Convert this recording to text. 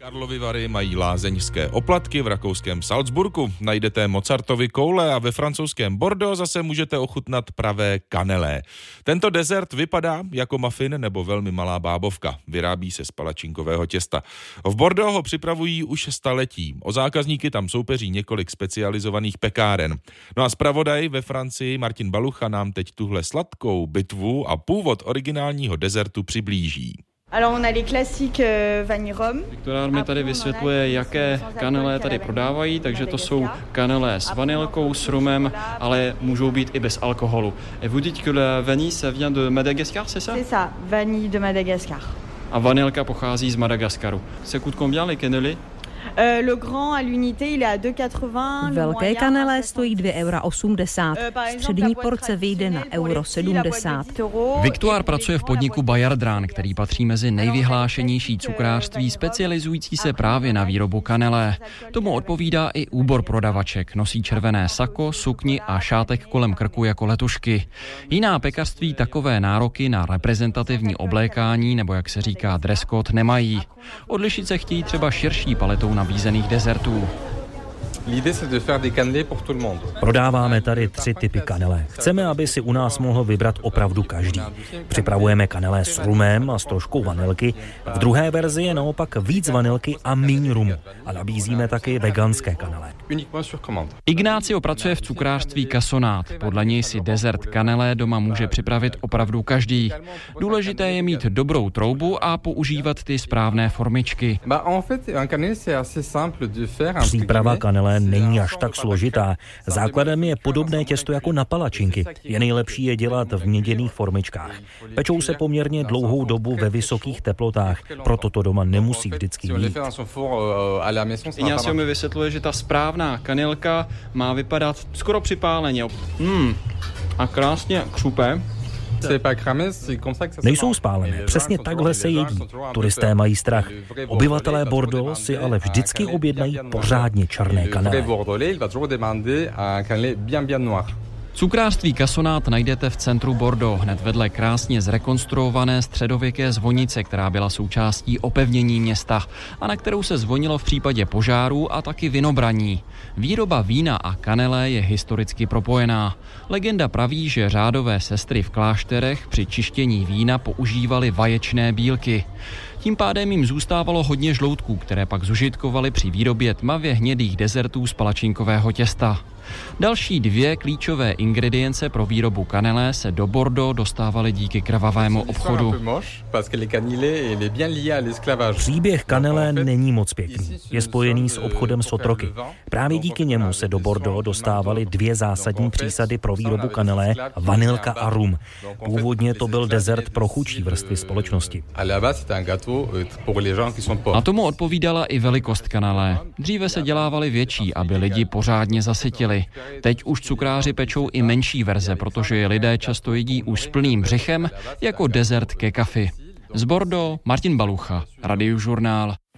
Karlovy Vary mají lázeňské oplatky, v rakouském Salzburgu najdete Mozartovy koule a ve francouzském Bordeaux zase můžete ochutnat pravé kanelé. Tento dezert vypadá jako muffin nebo velmi malá bábovka. Vyrábí se z palačinkového těsta. V Bordeaux ho připravují už staletí. O zákazníky tam soupeří několik specializovaných pekáren. No a zpravodaj ve Francii Martin Balucha nám teď tuhle sladkou bitvu a původ originálního dezertu přiblíží. Viktor mi tady vysvětluje, jaké kanelé tady prodávají, takže to jsou kanelé s vanilkou, s rumem, ale můžou být i bez alkoholu. Et vous dites que la vanille, ça vient de Madagascar, c'est ça? C'est ça, vanille de Madagascar. A vanilka pochází z Madagaskaru. Ça coûte combien les cannelés? Le grand à l'unité, il est à 2,80. Velké kanelé stojí 2,80 €. Střední porce vyjde na €70. Viktor pracuje v podniku Bayardran, který patří mezi nejvyhlášenější cukrářství specializující se právě na výrobu kanelé. Tomu odpovídá i úbor prodavaček. Nosí červené sako, sukni a šátek kolem krku jako letušky. Jiná pekařství takové nároky na reprezentativní oblékání nebo, jak se říká, dress code nemají. Odlišit se chtějí třeba širší paletou nabízených dezertů. Prodáváme tady 3 typy kanelé. Chceme, aby si u nás mohl vybrat opravdu každý. Připravujeme kanelé s rumem a s troškou vanilky. V druhé verzi je naopak víc vanilky a míň rumu. A nabízíme taky veganské kanelé. Ignácio pracuje v cukrářství Casonát. Podle něj si dezert kanelé doma může připravit opravdu každý. Důležité je mít dobrou troubu a používat ty správné formičky. Příprava kanelé není až tak složitá. Základem je podobné těsto jako na palačinky. Je nejlepší je dělat v měděných formičkách. Pečou se poměrně dlouhou dobu ve vysokých teplotách, proto to doma nemusí vždycky být. Ignácio mi vysvětluje, že ta správná kanelka má vypadat skoro připáleně. A krásně křupe. Nejsou spálené, přesně takhle se jedí. Turisté mají strach. Obyvatelé Bordeaux si ale vždycky objednají pořádně černé kanelé. Cukrářství Casonát najdete v centru Bordeaux, hned vedle krásně zrekonstruované středověké zvonice, která byla součástí opevnění města a na kterou se zvonilo v případě požárů a taky vinobraní. Výroba vína a kanelé je historicky propojená. Legenda praví, že řádové sestry v klášterech při čištění vína používaly vaječné bílky. Tím pádem jim zůstávalo hodně žloutků, které pak zužitkovaly při výrobě tmavě hnědých dezertů z palačinkového těsta. Další 2 klíčové ingredience pro výrobu kanelé se do Bordeaux dostávaly díky krvavému obchodu. Příběh kanelé není moc pěkný. Je spojený s obchodem s otroky. Právě díky němu se do Bordeaux dostávaly 2 zásadní přísady pro výrobu kanelé, vanilka a rum. Původně to byl dezert pro chudší vrstvy společnosti. A tomu odpovídala i velikost kanelé. Dříve se dělávaly větší, aby lidi pořádně zasytili. Teď už cukráři pečou i menší verze, protože je lidé často jedí už s plným břichem jako dezert ke kafi. Z Bordeaux Martin Balucha, Radiožurnál.